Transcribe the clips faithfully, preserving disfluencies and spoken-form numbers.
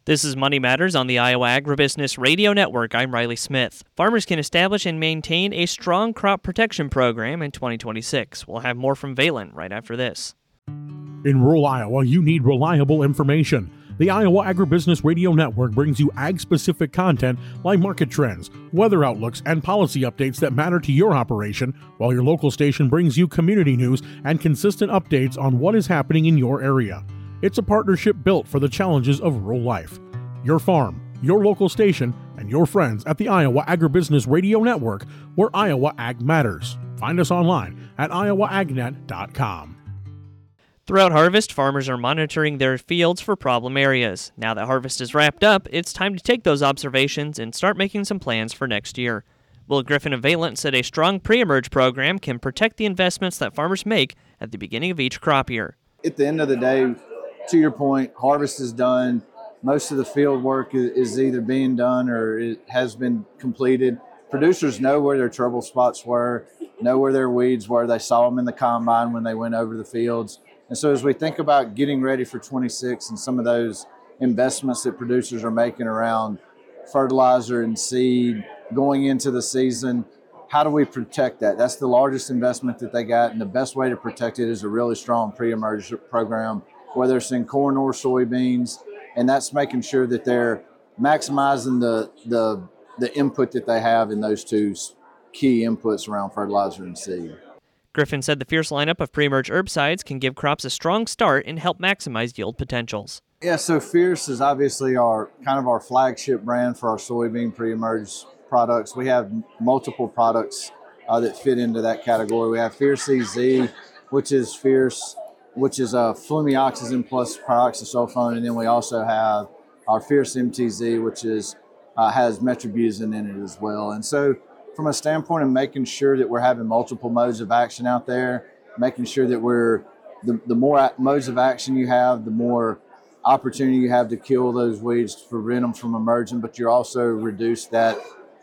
This is Money Matters on the Iowa Agribusiness Radio Network. I'm Riley Smith. Farmers can establish and maintain a strong crop protection program in twenty twenty-six. We'll have more from Valent right after this. In rural Iowa, you need reliable information. The Iowa Agribusiness Radio Network brings you ag-specific content like market trends, weather outlooks, and policy updates that matter to your operation, while your local station brings you community news and consistent updates on what is happening in your area. It's a partnership built for the challenges of rural life. Your farm, your local station, and your friends at the Iowa Agribusiness Radio Network, where Iowa Ag matters. Find us online at iowa agnet dot com. Throughout harvest, farmers are monitoring their fields for problem areas. Now that harvest is wrapped up, it's time to take those observations and start making some plans for next year. Will Griffin of Valent said a strong pre-emerge program can protect the investments that farmers make at the beginning of each crop year. At the end of the day, to your point, harvest is done. Most of the field work is either being done or it has been completed. Producers know where their trouble spots were, know where their weeds were. They saw them in the combine when they went over the fields. And so as we think about getting ready for twenty-six and some of those investments that producers are making around fertilizer and seed going into the season, how do we protect that? That's the largest investment that they got, and the best way to protect it is a really strong pre-emerge program, whether it's in corn or soybeans. And that's making sure that they're maximizing the, the the input that they have in those two key inputs around fertilizer and seed. Griffin said the Fierce lineup of pre-emerge herbicides can give crops a strong start and help maximize yield potentials. Yeah, so Fierce is obviously our kind of our flagship brand for our soybean pre-emerge products. We have multiple products uh, that fit into that category. We have Fierce E Z, which is Fierce which is a flumioxazin plus pyroxasulfone, and then we also have our Fierce M T Z, which is uh, has metribuzin in it as well. And so from a standpoint of making sure that we're having multiple modes of action out there, making sure that we're, the, the more modes of action you have, the more opportunity you have to kill those weeds to prevent them from emerging, but you also reduce that,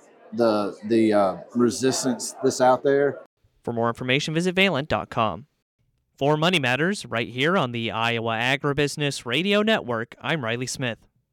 the, the uh, resistance that's out there. For more information, visit valent dot com. For Money Matters, right here on the Iowa Agribusiness Radio Network, I'm Riley Smith.